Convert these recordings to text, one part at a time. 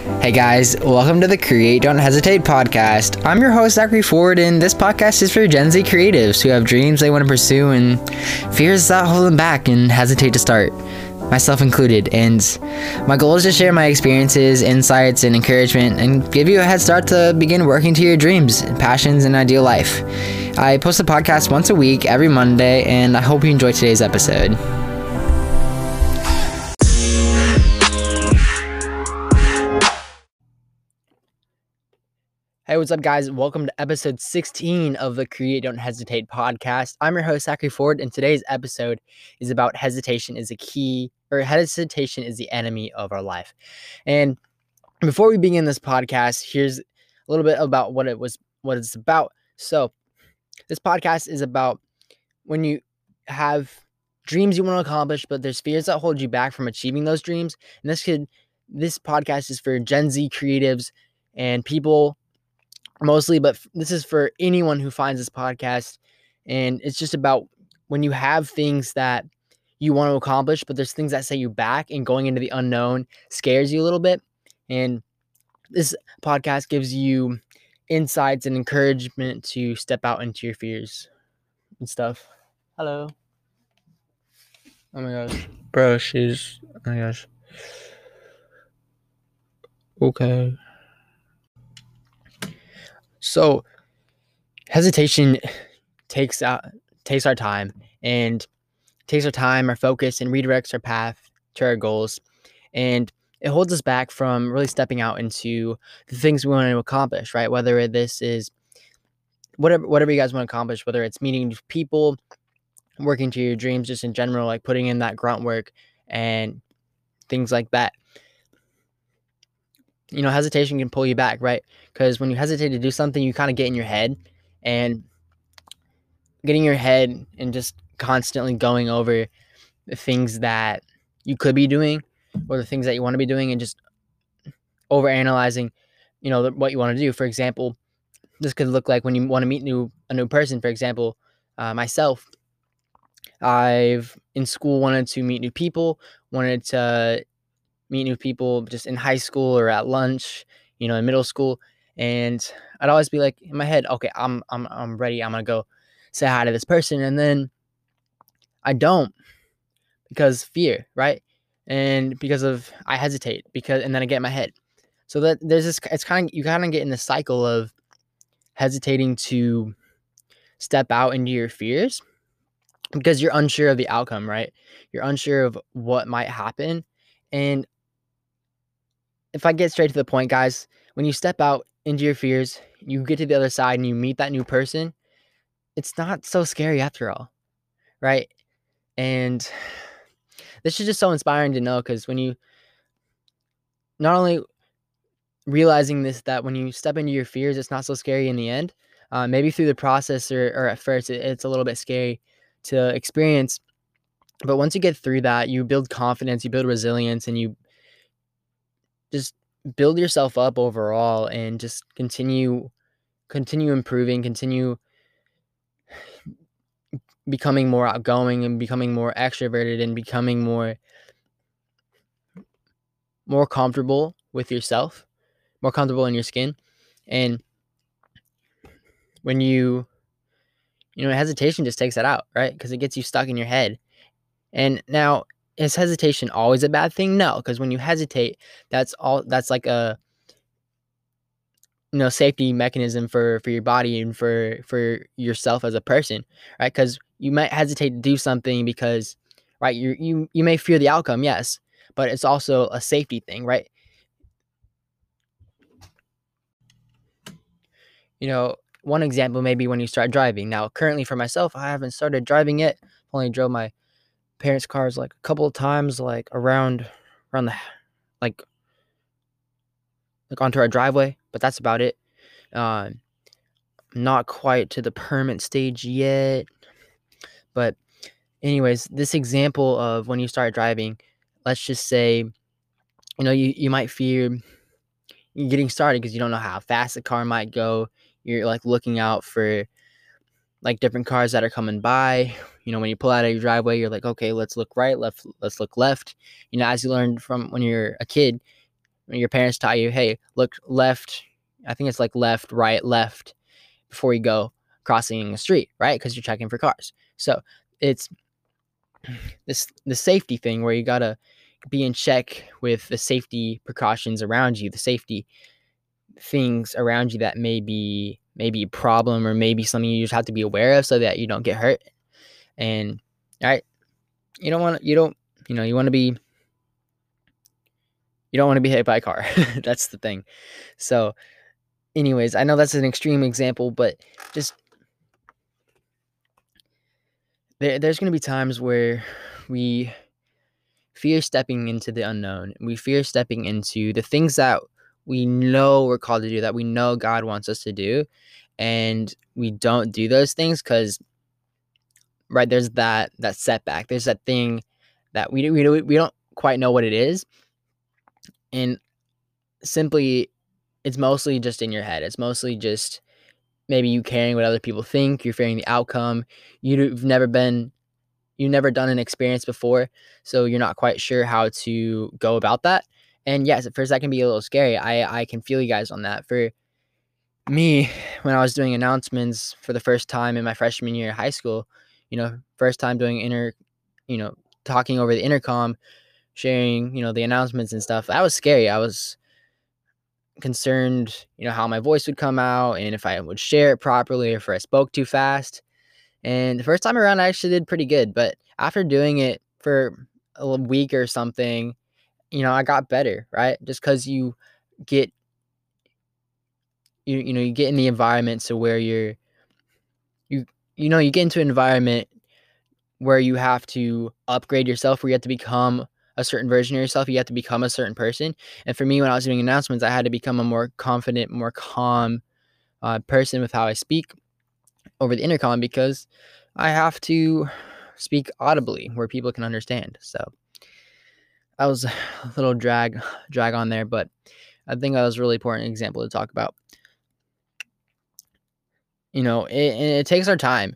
Hey guys, welcome to the Create Don't Hesitate podcast. I'm your host, Zachary Ford, and this podcast is for Gen Z creatives who have dreams they want to pursue and fears that hold them back and hesitate to start, myself included. And my goal is to share my experiences, insights, and encouragement and give you a head start to begin working to your dreams, passions, and ideal life. I post a podcast once a week, every Monday, and I hope you enjoy today's episode. Hey, what's up, guys? Welcome to episode 16 of the Create Don't Hesitate podcast. I'm your host, Zachary Ford, and today's episode is about hesitation is hesitation is the enemy of our life. And before we begin this podcast, here's a little bit about what it's about. So, this podcast is about when you have dreams you want to accomplish, but there's fears that hold you back from achieving those dreams. And this podcast is for Gen Z creatives and people mostly, but this is for anyone who finds this podcast. And it's just about when you have things that you want to accomplish, but there's things that set you back, and going into the unknown scares you a little bit. And this podcast gives you insights and encouragement to step out into your fears and stuff. Hello. Oh my gosh. Bro, oh my gosh. Okay. So hesitation takes our time, our focus, and redirects our path to our goals. And it holds us back from really stepping out into the things we want to accomplish, right? Whether this is whatever you guys want to accomplish, whether it's meeting people, working to your dreams, just in general, like putting in that grunt work and things like that. You know, hesitation can pull you back, right? Because when you hesitate to do something, you kind of get in your head, and getting your head and just constantly going over the things that you could be doing or the things that you want to be doing, and just overanalyzing, what you want to do. For example, this could look like when you want to meet a new person. For example, myself, I've in school wanted to meet new people, just in high school or at lunch, in middle school. And I'd always be like in my head, okay, I'm ready. I'm going to go say hi to this person. And then I don't, because fear, right? And because I hesitate, and then I get in my head. So that there's this, you kind of get in the cycle of hesitating to step out into your fears because you're unsure of the outcome, right? You're unsure of what might happen. And if I get straight to the point, guys, when you step out into your fears, you get to the other side and you meet that new person, it's not so scary after all, right? And this is just so inspiring to know, because when you not only realizing this, that when you step into your fears, it's not so scary in the end. Maybe through the process or at first it's a little bit scary to experience. But once you get through that, you build confidence, you build resilience, and you just build yourself up overall, and just continue improving, continue becoming more outgoing and becoming more extroverted and becoming more comfortable with yourself, more comfortable in your skin. And when hesitation just takes that out, right? Because it gets you stuck in your head. And now, is hesitation always a bad thing? No, because when you hesitate, that's like a safety mechanism for your body and for yourself as a person, right? Because you might hesitate to do something because, right, you may fear the outcome, yes, but it's also a safety thing, right? One example may be when you start driving. Now, currently for myself, I haven't started driving yet. Only drove my parents' cars like a couple of times, like around the like onto our driveway, but that's about it. Not quite to the permit stage yet. But anyways, this example of when you start driving, let's just say, you might fear getting started because you don't know how fast the car might go. You're like looking out for like different cars that are coming by. When you pull out of your driveway, you're like, okay, let's look right, let's look left. As you learned from when you're a kid, when your parents taught you, hey, look left. I think it's like left, right, left before you go crossing a street, right? Because you're checking for cars. So it's the safety thing where you gotta be in check with the safety precautions around you, the safety things around you that may be maybe a problem or maybe something you just have to be aware of so that you don't get hurt. And right, you don't want to, you want to be you don't want to be hit by a car. That's the thing. So anyways, I know that's an extreme example, but just there's going to be times where we fear stepping into the unknown. We fear stepping into the things that we know we're called to do, that we know God wants us to do, and we don't do those things because, right, there's that setback. There's that thing that we don't quite know what it is, and simply, it's mostly just in your head. It's mostly just maybe you caring what other people think. You're fearing the outcome. You've never done an experience before, so you're not quite sure how to go about that. And yes, at first that can be a little scary. I can feel you guys on that. For me, when I was doing announcements for the first time in my freshman year of high school, first time doing you know, talking over the intercom, sharing, the announcements and stuff, that was scary. I was concerned, how my voice would come out and if I would share it properly or if I spoke too fast. And the first time around, I actually did pretty good. But after doing it for a week or something, I got better, right? Just because get, you get in the environment so where you get into an environment where you have to upgrade yourself, where you have to become a certain version of yourself. You have to become a certain person. And for me, when I was doing announcements, I had to become a more confident, more calm person with how I speak over the intercom because I have to speak audibly where people can understand. So that was a little drag on there, but I think that was a really important example to talk about. It takes our time,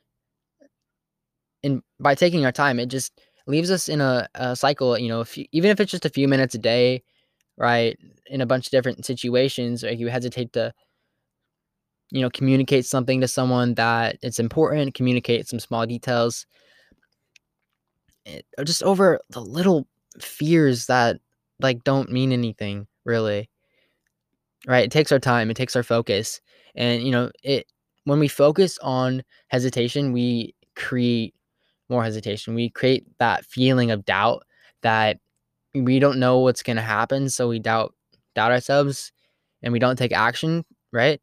and by taking our time, it just leaves us in a cycle. Even if it's just a few minutes a day, right, in a bunch of different situations, or you hesitate to communicate something to someone that it's important, communicate some small details, just over the little fears that like don't mean anything really, right? It takes our time, it takes our focus, and it when we focus on hesitation, we create more hesitation. We create that feeling of doubt that we don't know what's going to happen, so we doubt ourselves and we don't take action, right?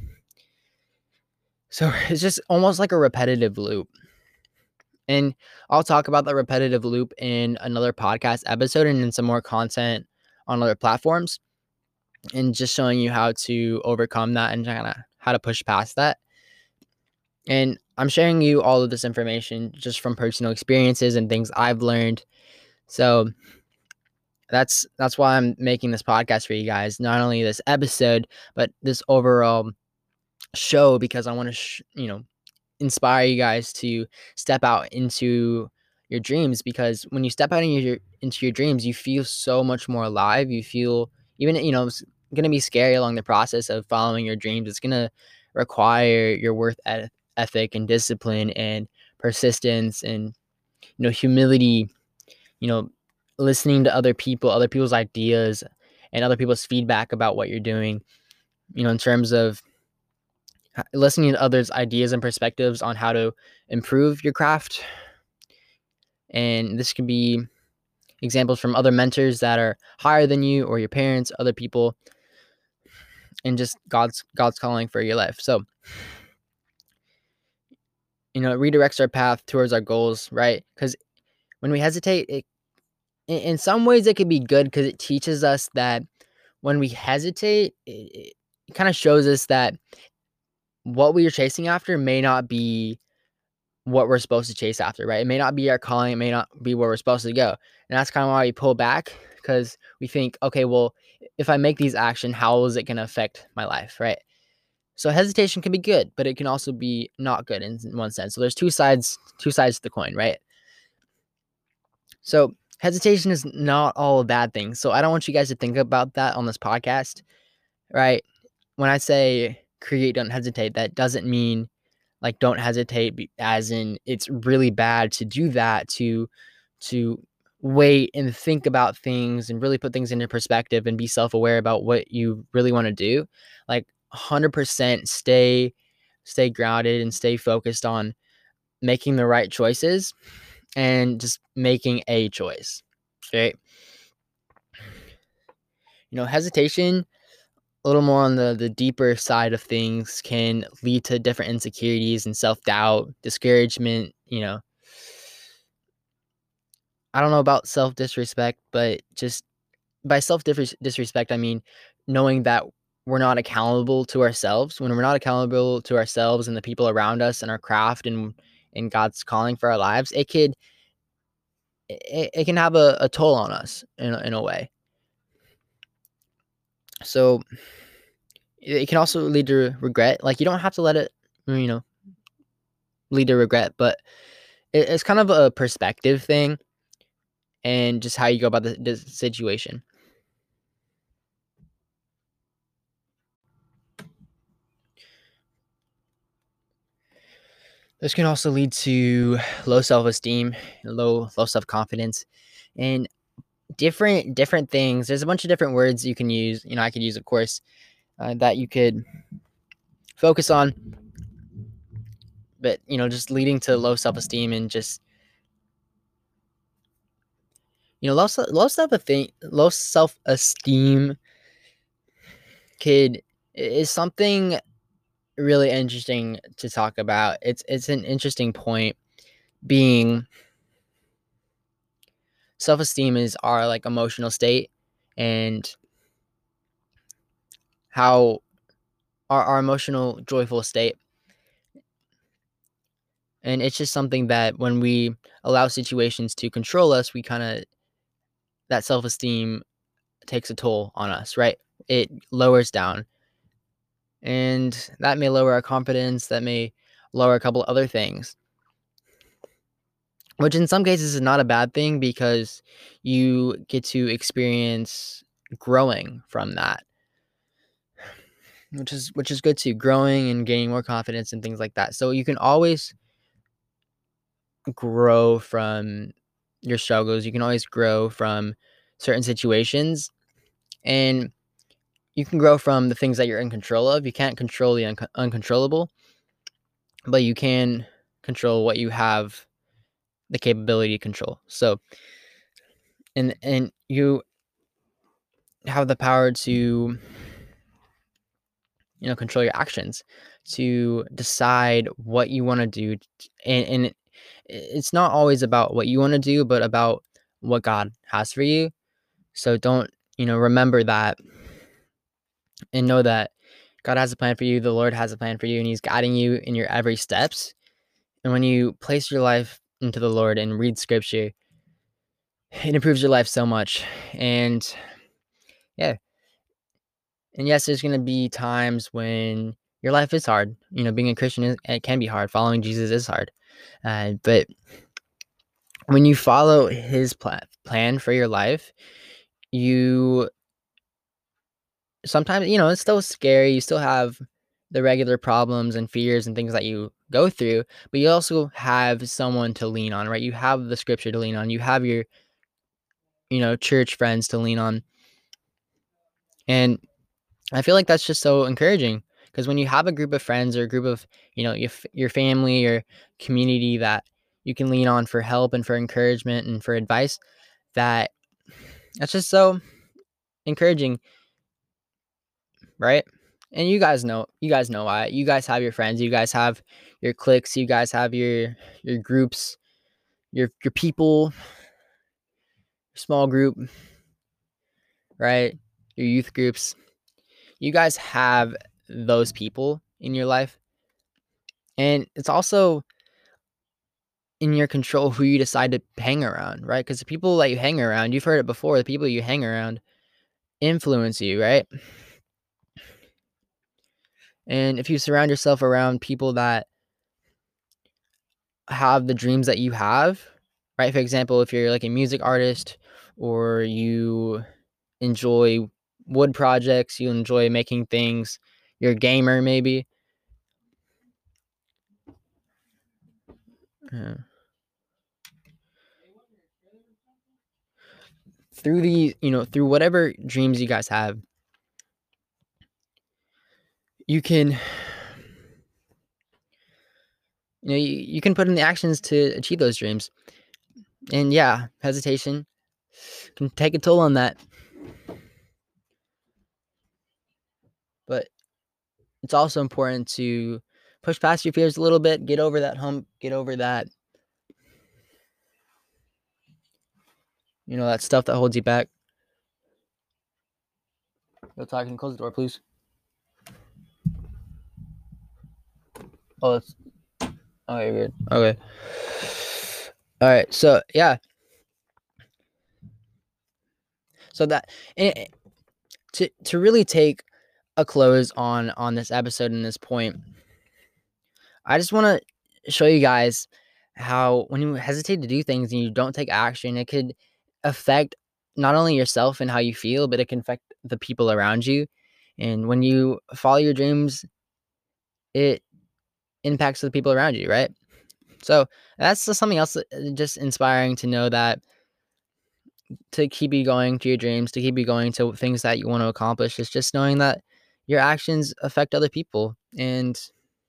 So it's just almost like a repetitive loop. And I'll talk about the repetitive loop in another podcast episode and in some more content on other platforms and just showing you how to overcome that and kind of how to push past that. And I'm sharing you all of this information just from personal experiences and things I've learned. So that's why I'm making this podcast for you guys, not only this episode, but this overall show, because I want to, inspire you guys to step out into your dreams, because when you step out into your dreams, you feel so much more alive. You feel even, it's going to be scary along the process of following your dreams. It's going to require your ethic and discipline and persistence and, humility, listening to other people's ideas and other people's feedback about what you're doing, in terms of listening to others' ideas and perspectives on how to improve your craft. And this could be examples from other mentors that are higher than you, or your parents, other people, and just God's calling for your life. So, it redirects our path towards our goals, right? Because when we hesitate, in some ways it could be good because it teaches us that when we hesitate, it kind of shows us that what we are chasing after may not be what we're supposed to chase after, right? It may not be our calling. It may not be where we're supposed to go. And that's kind of why we pull back, because we think, okay, well, if I make these action, how is it going to affect my life, right? So hesitation can be good, but it can also be not good in one sense. So there's two sides to the coin, right? So hesitation is not all a bad thing. So I don't want you guys to think about that on this podcast, right? When I say create, don't hesitate, that doesn't mean like don't hesitate as in it's really bad to do that, to wait and think about things and really put things into perspective and be self-aware about what you really want to do. Like 100% stay grounded and stay focused on making the right choices and just making a choice. Okay. Hesitation, a little more on the deeper side of things, can lead to different insecurities and self-doubt, discouragement. I don't know about self-disrespect, but just by self-disrespect, I mean knowing that we're not accountable to ourselves. When we're not accountable to ourselves and the people around us and our craft and God's calling for our lives, it can have a toll on us in a way. So it can also lead to regret. Like, you don't have to let it, lead to regret, but it's kind of a perspective thing and just how you go about the situation. This can also lead to low self-esteem, low self-confidence, and different things. There's a bunch of different words you can use. I could use, of course, that you could focus on, but just leading to low self-esteem and just low self-esteem is something really interesting to talk about. It's an interesting point, being self-esteem is our like emotional state, and how our emotional joyful state. And it's just something that when we allow situations to control us, we kind of, that self-esteem takes a toll on us, right? It lowers down, and that may lower our confidence, that may lower a couple other things, which in some cases is not a bad thing because you get to experience growing from that, which is good too, growing and gaining more confidence and things like that. So you can always grow from your struggles. You can always grow from certain situations, and you can grow from the things that you're in control of. You can't control the uncontrollable, but you can control what you have the capability to control. So, and you have the power to control your actions, to decide what you want to do, and it's not always about what you want to do, but about what God has for you. So don't, remember that, and know that God has a plan for you, the Lord has a plan for you, and He's guiding you in your every steps. And when you place your life into the Lord and read scripture, it improves your life so much. And yeah, and yes, there's gonna be times when your life is hard. Being a Christian it can be hard. Following Jesus is hard, but when you follow His plan for your life, you sometimes, it's still scary. You still have the regular problems and fears and things that you go through, but you also have someone to lean on, right? You have the scripture to lean on. You have your, church friends to lean on. And I feel like that's just so encouraging, because when you have a group of friends or a group of, your family or community that you can lean on for help and for encouragement and for advice, that's just so encouraging, right? And you guys know why. You guys have your friends, you guys have your cliques, you guys have your groups, your people, your small group, right? Your youth groups. You guys have those people in your life. And it's also in your control who you decide to hang around, right? Because the people that you hang around, you've heard it before, the people you hang around influence you, right? And if you surround yourself around people that have the dreams that you have, right? For example, if you're like a music artist or you enjoy wood projects, you enjoy making things, you're a gamer maybe. Uh, through through whatever dreams you guys have, you can, you can put in the actions to achieve those dreams. And yeah, hesitation can take a toll on that. But it's also important to push past your fears a little bit, get over that hump, get over that, that stuff that holds you back. Go talking, close the door, please. Oh, it's okay, good. Okay. All right. So yeah. So that to really take a close on this episode and this point, I just want to show you guys how when you hesitate to do things and you don't take action, it could affect not only yourself and how you feel, but it can affect the people around you. And when you follow your dreams, it impacts the people around you, right? So that's just something else just inspiring to know that to keep you going to your dreams, to keep you going to things that you want to accomplish, is just knowing that your actions affect other people. And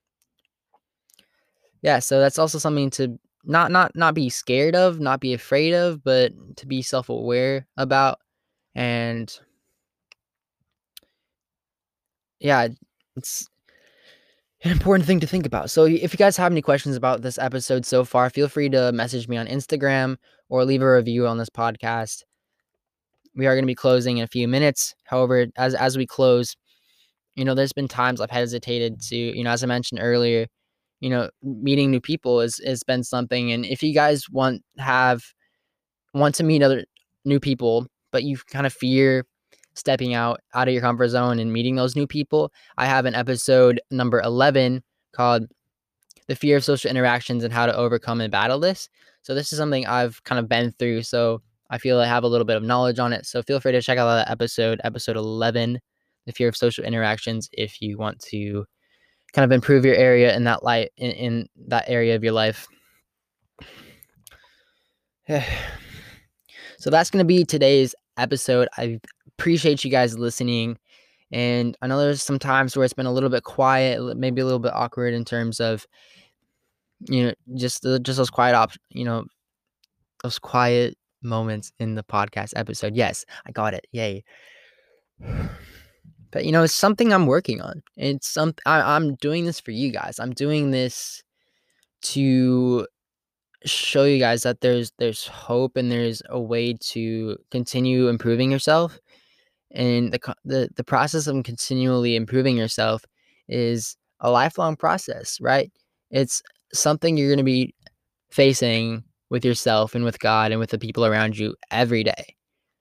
yeah, so that's also something to not be scared of, not be afraid of, but to be self-aware about. And yeah, it's an important thing to think about. So if you guys have any questions about this episode so far, feel free to message me on Instagram or leave a review on this podcast. We are going to be closing in a few minutes. However, as we close, there's been times I've hesitated to, as I mentioned earlier, meeting new people has been something. And if you guys want to meet other new people, but you kind of fear stepping out of your comfort zone and meeting those new people, I have an episode number 11 called The Fear of Social Interactions and How to Overcome and Battle This. So this is something I've kind of been through. So I feel I have a little bit of knowledge on it. So feel free to check out that episode 11, The Fear of Social Interactions, if you want to kind of improve your area in that light, in that area of your life. So that's going to be today's episode. I appreciate you guys listening. And I know there's some times where it's been a little bit quiet, maybe a little bit awkward in terms of, just those quiet those quiet moments in the podcast episode. Yes, I got it. Yay. But it's something I'm working on. It's I'm doing this for you guys. I'm doing this to show you guys that there's hope and there's a way to continue improving yourself. And the process of continually improving yourself is a lifelong process, right? It's something you're going to be facing with yourself and with God and with the people around you every day.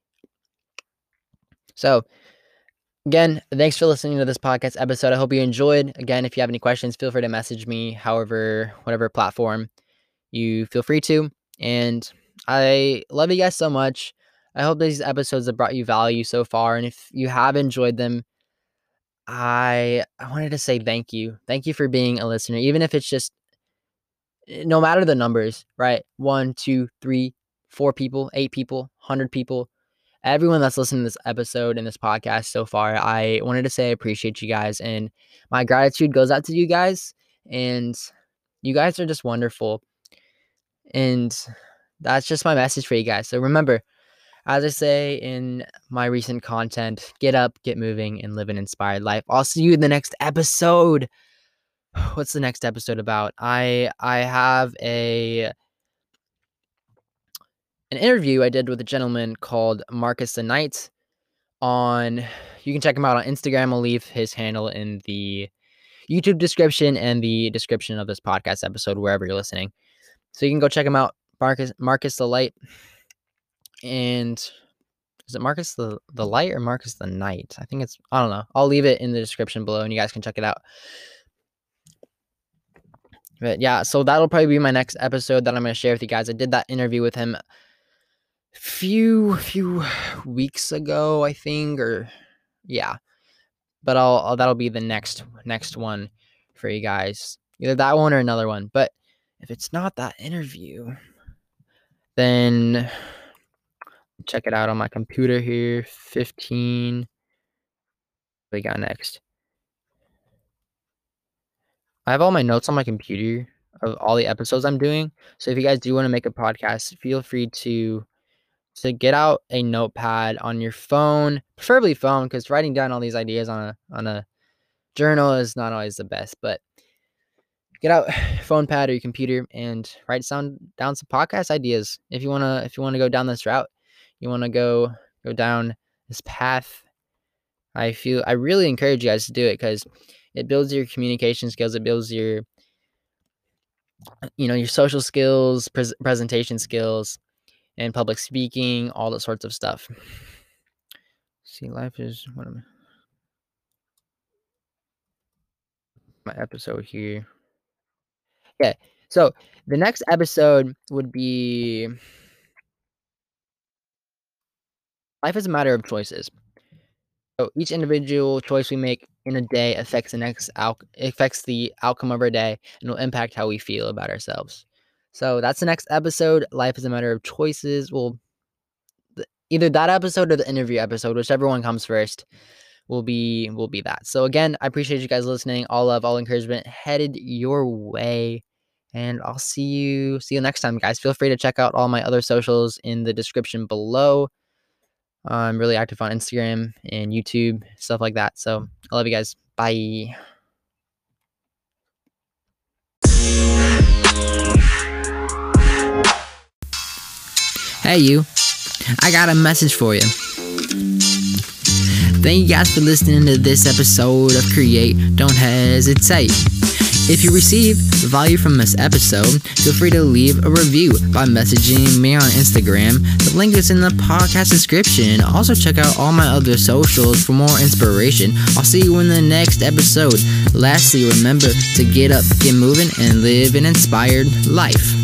So again, thanks for listening to this podcast episode. I hope you enjoyed. Again, if you have any questions, feel free to message me, whatever platform you feel free to. And I love you guys so much. I hope these episodes have brought you value so far. And if you have enjoyed them, I wanted to say thank you. Thank you for being a listener, even if it's just, no matter the numbers, right? 1, 2, 3, 4 people, 8 people, 100 people, everyone that's listened to this episode and this podcast so far, I wanted to say I appreciate you guys. And my gratitude goes out to you guys. And you guys are just wonderful. And that's just my message for you guys. So remember, as I say in my recent content, get up, get moving, and live an inspired life. I'll see you in the next episode. What's the next episode about? I have an interview I did with a gentleman called Marcus the Knight. You can check him out on Instagram. I'll leave his handle in the YouTube description and the description of this podcast episode, wherever you're listening. So you can go check him out, Marcus the Light. And is it Marcus the Light or Marcus the Knight? I don't know. I'll leave it in the description below and you guys can check it out. But yeah, so that'll probably be my next episode that I'm going to share with you guys. I did that interview with him few weeks ago, I think, or yeah. But that'll be the next one for you guys. Either that one or another one. But if it's not that interview, then check it out on my computer here. 15. What we got next? I have all my notes on my computer of all the episodes I'm doing. So if you guys do want to make a podcast, feel free to get out a notepad on your phone, preferably phone, because writing down all these ideas on a journal is not always the best. But get out your phone pad or your computer and write down some podcast ideas. If you wanna go down this route, you wanna go down this path. I really encourage you guys to do it because it builds your communication skills. It builds your your social skills, presentation skills, and public speaking, all that sorts of stuff. See, life is one of my episode here. Okay, so the next episode would be life is a matter of choices. So each individual choice we make in a day affects the outcome of our day and will impact how we feel about ourselves. So that's the next episode. Life is a matter of choices. Well, either that episode or the interview episode, whichever one comes first, will be that. So again, I appreciate you guys listening. All love, all encouragement headed your way. And I'll see you next time, guys. Feel free to check out all my other socials in the description below. I'm really active on Instagram and YouTube, stuff like that. So I love you guys. Bye. Hey, you. I got a message for you. Thank you guys for listening to this episode of Create. Don't hesitate. If you receive value from this episode, feel free to leave a review by messaging me on Instagram. The link is in the podcast description. Also, check out all my other socials for more inspiration. I'll see you in the next episode. Lastly, remember to get up, get moving, and live an inspired life.